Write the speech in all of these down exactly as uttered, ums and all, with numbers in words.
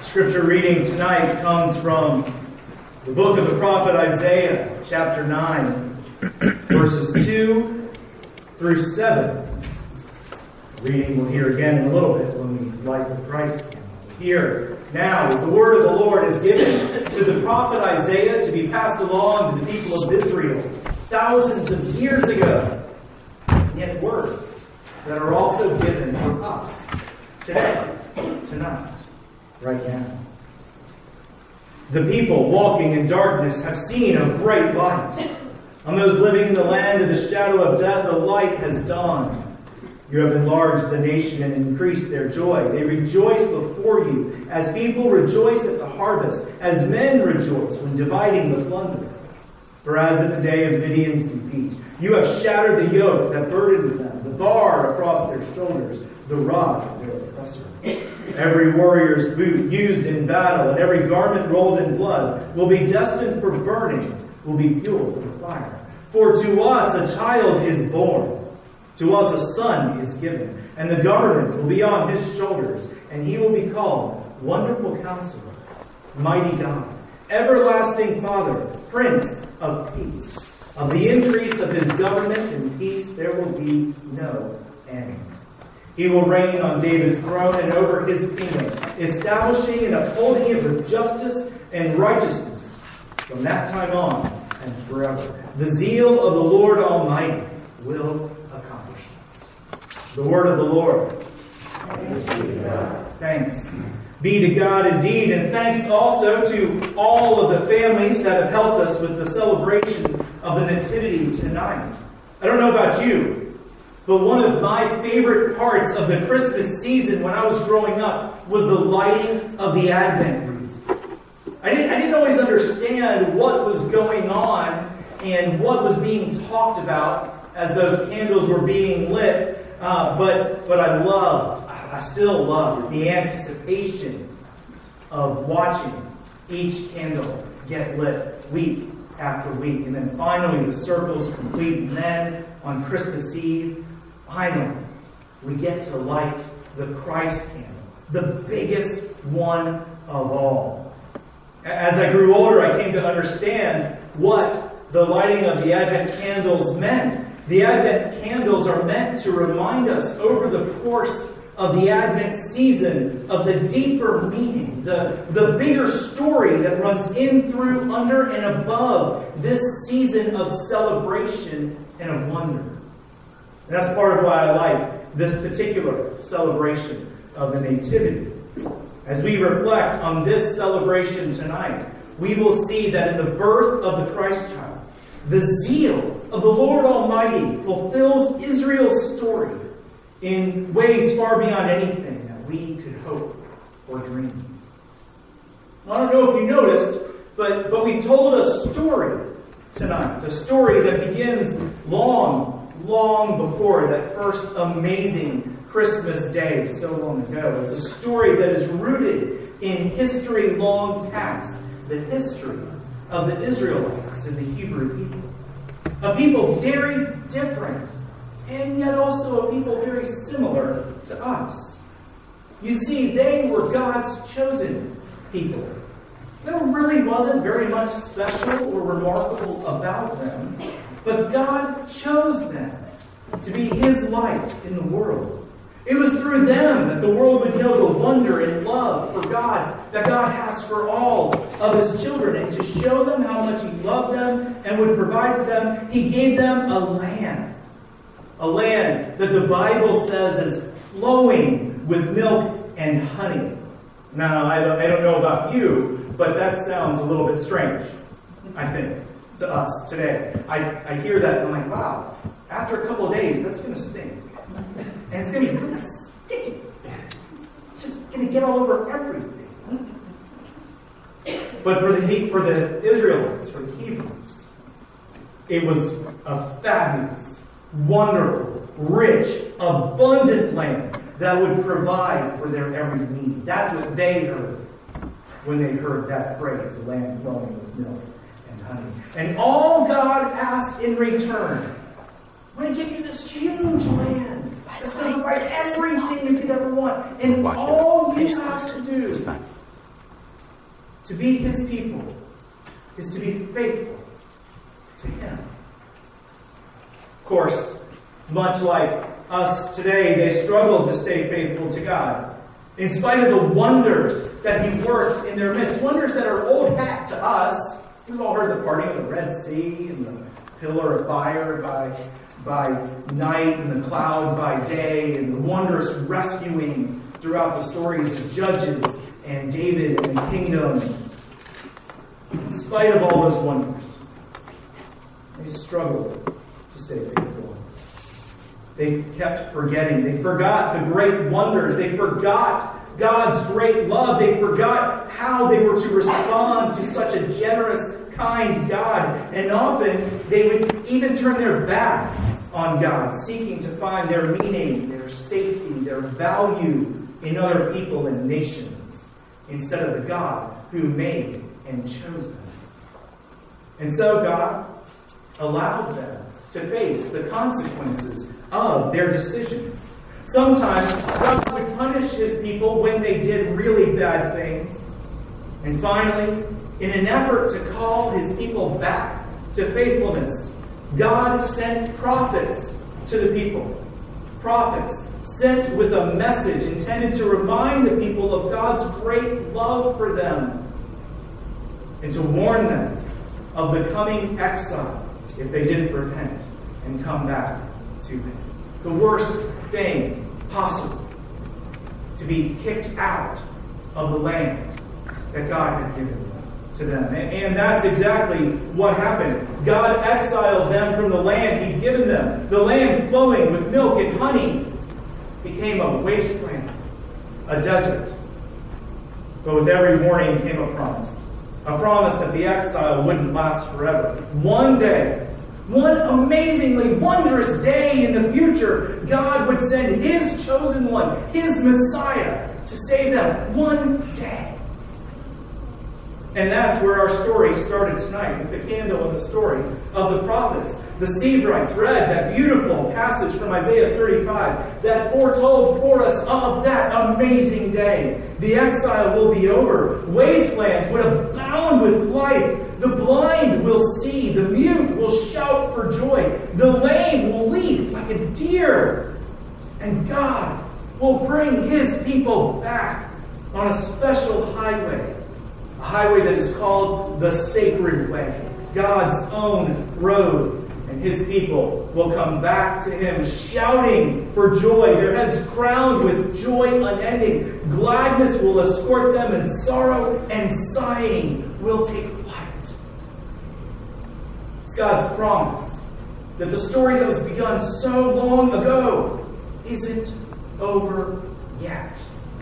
Scripture reading tonight comes from the book of the prophet Isaiah, chapter nine, verses two through seven. The reading we'll hear again in a little bit when we light the Christ candle. Here now is the word of the Lord is given to the prophet Isaiah to be passed along to the people of Israel thousands of years ago. Yet words that are also given for us today, tonight, right now. The people walking in darkness have seen a great light. On those living in the land of the shadow of death, the light has dawned. You have enlarged the nation and increased their joy. They rejoice before you, as people rejoice at the harvest, as men rejoice when dividing the plunder. For as at the day of Midian's defeat, you have shattered the yoke that burdens them, the bar across their shoulders, the rod of their oppressor. Every warrior's boot used in battle and every garment rolled in blood will be destined for burning, will be fuel for fire. For to us a child is born, to us a son is given, and the government will be on his shoulders, and he will be called Wonderful Counselor, Mighty God, Everlasting Father, Prince of Peace. Of the increase of his government and peace there will be no end. He will reign on David's throne and over his kingdom, establishing and upholding it with justice and righteousness from that time on and forever. The zeal of the Lord Almighty will accomplish this. The word of the Lord. Thanks be to God. Thanks be to God indeed, and thanks also to all of the families that have helped us with the celebration of the Nativity tonight. I don't know about you, but one of my favorite parts of the Christmas season when I was growing up was the lighting of the Advent wreath. I didn't, I didn't always understand what was going on and what was being talked about as those candles were being lit, uh, but, but I loved, I still love the anticipation of watching each candle get lit week after week. And then finally the circle's complete, and then on Christmas Eve, finally, we get to light the Christ candle, the biggest one of all. As I grew older, I came to understand what the lighting of the Advent candles meant. The Advent candles are meant to remind us over the course of the Advent season of the deeper meaning, the, the bigger story that runs in, through, under, and above this season of celebration and of wonder. And that's part of why I like this particular celebration of the Nativity. As we reflect on this celebration tonight, we will see that in the birth of the Christ child, the zeal of the Lord Almighty fulfills Israel's story in ways far beyond anything that we could hope or dream. I don't know if you noticed, but, but we told a story tonight, a story that begins long long before that first amazing Christmas day so long ago. It's a story that is rooted in history long past, the history of the Israelites and the Hebrew people. A people very different, and yet also a people very similar to us. You see, they were God's chosen people. There really wasn't very much special or remarkable about them, but God chose them to be His light in the world. It was through them that the world would know the wonder and love for God that God has for all of His children. And to show them how much He loved them and would provide for them, He gave them a land. A land that the Bible says is flowing with milk and honey. Now, I don't, I don't know about you, but that sounds a little bit strange, I think, to us today. I, I hear that and I'm like, wow, after a couple of days, that's going to stink. And it's going to be really sticky. It's just going to get all over everything. But for the, for the Israelites, for the Hebrews, it was a fabulous, wonderful, rich, abundant land that would provide for their every need. That's what they heard when they heard that phrase, a land flowing with milk and honey. And all God asked in return, I'm going to give you this huge land that's going to provide everything you could ever want. And all you have to do To be His people is to be faithful to Him. Of course, much like us today, they struggled to stay faithful to God. In spite of the wonders that He worked in their midst, wonders that are old hat to us. We've all heard the parting of the Red Sea and the pillar of fire by, by night and the cloud by day, and the wondrous rescuing throughout the stories of Judges and David and the kingdom. In spite of all those wonders, they struggled to stay faithful. They kept forgetting. They forgot the great wonders. They forgot God's great love. They forgot how they were to respond to such a generous, kind God. And often they would even turn their back on God, seeking to find their meaning, their safety, their value in other people and nations, instead of the God who made and chose them. And so God allowed them to face the consequences of their decisions. Sometimes God would punish His people when they did really bad things. And finally, in an effort to call His people back to faithfulness, God sent prophets to the people. Prophets sent with a message intended to remind the people of God's great love for them and to warn them of the coming exile if they didn't repent and come back to Him. The worst thing possible, to be kicked out of the land that God had given to them. And, and that's exactly what happened. God exiled them from the land He'd given them. The land flowing with milk and honey became a wasteland, a desert. But with every warning came a promise. A promise that the exile wouldn't last forever. One day, one amazingly wondrous day in the future, God would send His chosen one, His Messiah, to save them one day. And that's where our story started tonight, with the candle and the story of the prophets. The Sebrites read that beautiful passage from Isaiah thirty-five that foretold for us of that amazing day. The exile will be over. Wastelands would abound with life. The blind will see. The mute will shout for joy. The lame will leap like a deer. And God will bring His people back on a special highway. A highway that is called the Sacred Way. God's own road. And His people will come back to Him shouting for joy. Their heads crowned with joy unending. Gladness will escort them, and sorrow and sighing will take flight. It's God's promise that the story that was begun so long ago isn't over yet.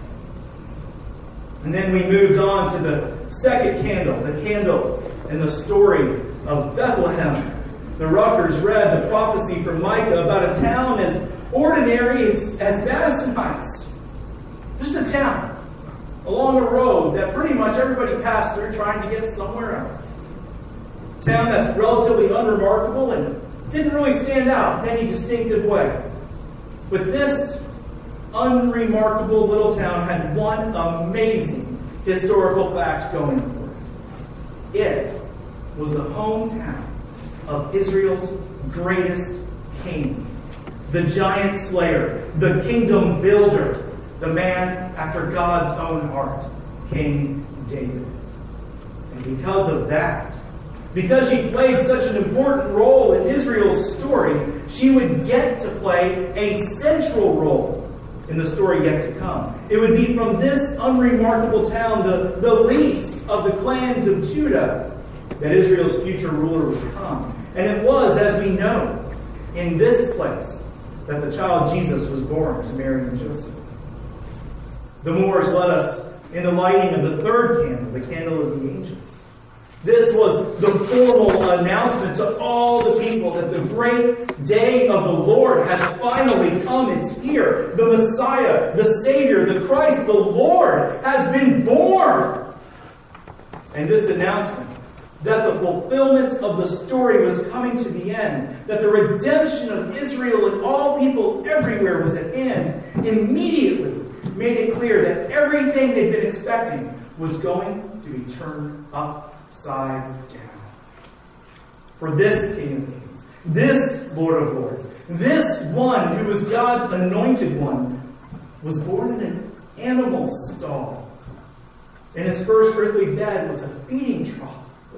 And then we moved on to the second candle, the candle in the story of Bethlehem. The Ruckers read the prophecy from Micah about a town as ordinary as, as Madison Heights. Just a town along a road that pretty much everybody passed through trying to get somewhere else. A town that's relatively unremarkable and didn't really stand out in any distinctive way. But this unremarkable little town had one amazing historical fact going for it. It was the hometown of Israel's greatest king, the giant slayer, the kingdom builder, the man after God's own heart, King David. And because of that, because she played such an important role in Israel's story, she would get to play a central role in the story yet to come. It would be from this unremarkable town, the, the least of the clans of Judah, that Israel's future ruler would come. And it was, as we know, in this place that the child Jesus was born to Mary and Joseph. The Moors led us in the lighting of the third candle, the candle of the angels. This was the formal announcement to all the people that the great day of the Lord has finally come. It's here. The Messiah, the Savior, the Christ, the Lord has been born. And this announcement that the fulfillment of the story was coming to the end, that the redemption of Israel and all people everywhere was at hand, immediately made it clear that everything they'd been expecting was going to be turned upside down. For this King of Kings, this Lord of Lords, this one who was God's anointed one, was born in an animal stall. And his first earthly bed was a feeding trough.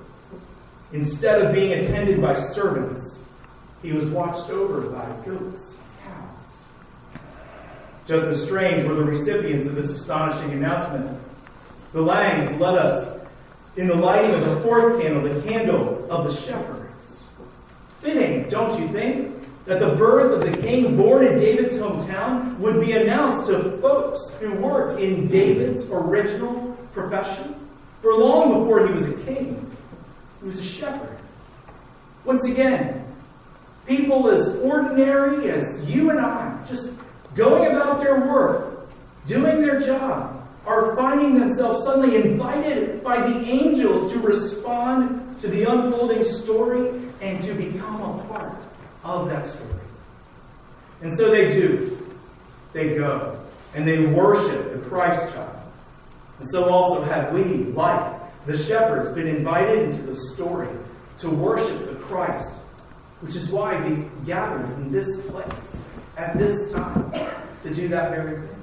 Instead of being attended by servants, he was watched over by goats and cows. Just as strange were the recipients of this astonishing announcement. The Langs led us in the lighting of the fourth candle, the candle of the shepherds. Fitting, don't you think, that the birth of the king born in David's hometown would be announced to folks who worked in David's original profession? For long before he was a king, he was a shepherd. Once again, people as ordinary as you and I, just going about their work, doing their job, are finding themselves suddenly invited by the angels to respond to the unfolding story and to become a part of that story. And so they do. They go and they worship the Christ child. And so also have we, like the shepherds, been invited into the story to worship the Christ, which is why we gathered in this place at this time to do that very thing.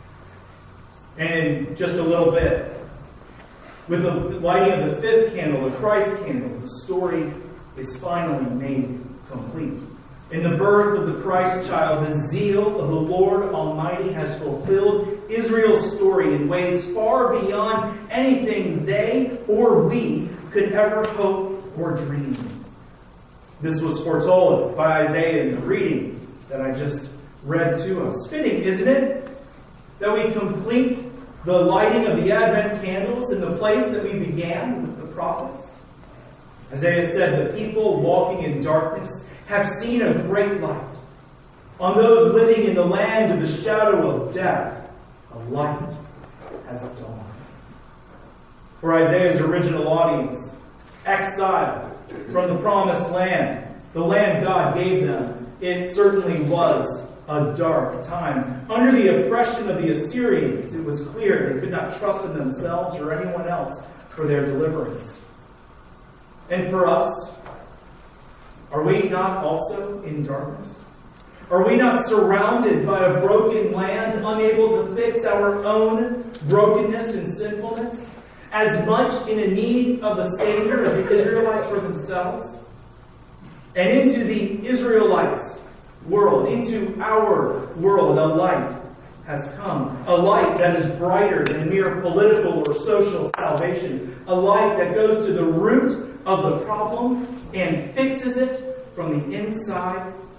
And in just a little bit, with the lighting of the fifth candle, the Christ candle, the story is finally made complete. In the birth of the Christ child, the zeal of the Lord Almighty has fulfilled Israel's story in ways far beyond anything they or we could ever hope or dream. This was foretold by Isaiah in the reading that I just read to us. Fitting, isn't it, that we complete the lighting of the Advent candles in the place that we began with the prophets? Isaiah said, "The people walking in darkness have seen a great light. On those living in the land of the shadow of death, a light has dawned." For Isaiah's original audience, exiled from the promised land, the land God gave them, it certainly was a dark time. Under the oppression of the Assyrians, it was clear they could not trust in themselves or anyone else for their deliverance. And for us, are we not also in darkness? Are we not surrounded by a broken land, unable to fix our own brokenness and sinfulness, as much in need of a Savior as the Israelites were themselves? And into the Israelites' world, into our world, a light has come. A light that is brighter than mere political or social salvation. A light that goes to the root of the problem and fixes it from the inside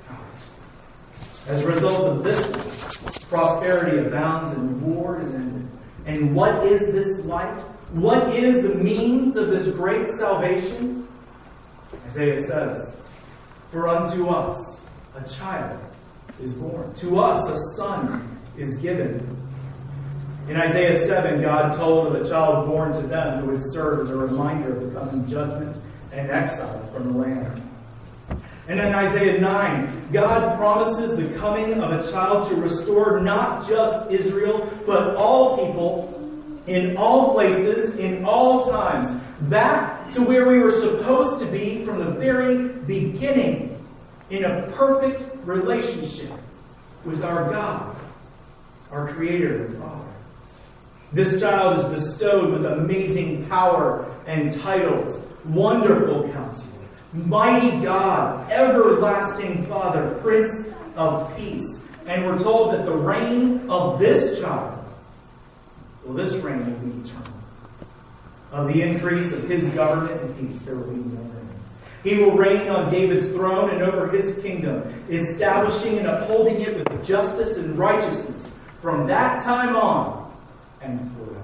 out. As a result of this, prosperity abounds and war is ended. And what is this light? What is the means of this great salvation? Isaiah says, "For unto us a child is born. To us a son is given." In Isaiah seven, God told of a child born to them who would serve as a reminder of the coming judgment and exile from the land. And in Isaiah nine, God promises the coming of a child to restore not just Israel, but all people in all places, in all times, back to where we were supposed to be from the very beginning, in a perfect relationship with our God, our Creator and Father. This child is bestowed with amazing power and titles: Wonderful Counselor, Mighty God, Everlasting Father, Prince of Peace. And we're told that the reign of this child, well, this reign will be eternal. Of the increase of his government and peace, there will be no end. He will reign on David's throne and over his kingdom, establishing and upholding it with justice and righteousness from that time on and forever.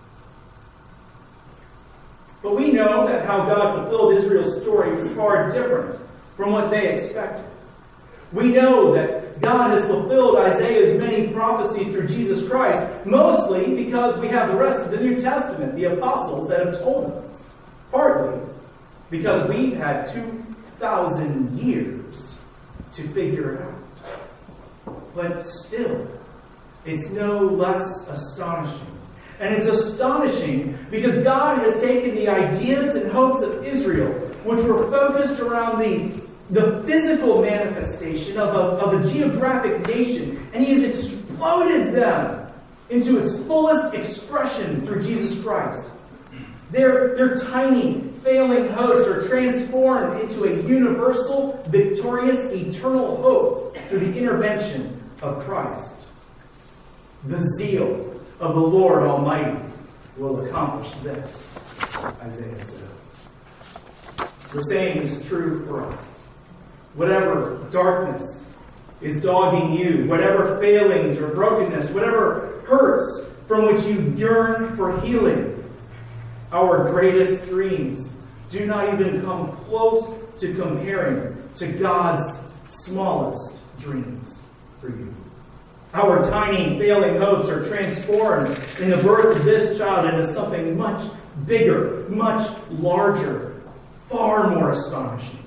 But we know that how God fulfilled Israel's story was far different from what they expected. We know that God has fulfilled Isaiah's many prophecies through Jesus Christ, mostly because we have the rest of the New Testament, the apostles, that have told us. Partly because we've had two thousand years to figure it out. But still, it's no less astonishing. And it's astonishing because God has taken the ideas and hopes of Israel, which were focused around the, the physical manifestation of a, of a geographic nation, and He has exploded them into its fullest expression through Jesus Christ. Their, their tiny, failing hopes are transformed into a universal, victorious, eternal hope through the intervention of Christ. The zeal of the Lord Almighty will accomplish this, Isaiah says. The same is true for us. Whatever darkness is dogging you, whatever failings or brokenness, whatever hurts from which you yearn for healing, our greatest dreams do not even come close to comparing to God's smallest dreams for you. Our tiny, failing hopes are transformed in the birth of this child into something much bigger, much larger, far more astonishing.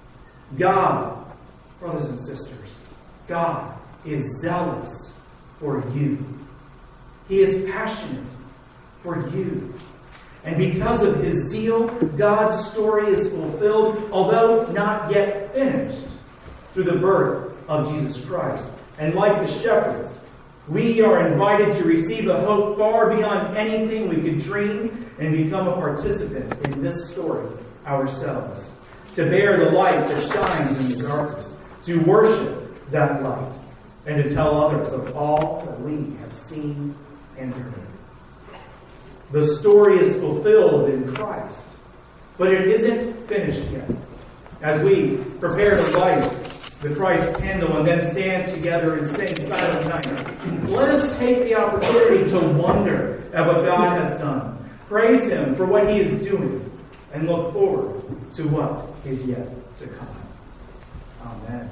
God, brothers and sisters, God is zealous for you. He is passionate for you. And because of His zeal, God's story is fulfilled, although not yet finished, through the birth of Jesus Christ. And like the shepherds, we are invited to receive a hope far beyond anything we could dream and become a participant in this story ourselves. To bear the light that shines in the darkness, to worship that light, and to tell others of all that we have seen and heard. The story is fulfilled in Christ, but it isn't finished yet. As we prepare to light the Christ candle and then stand together and sing Silent Night, let us take the opportunity to wonder at what God has done, praise Him for what He is doing, and look forward to what is yet to come. Amen.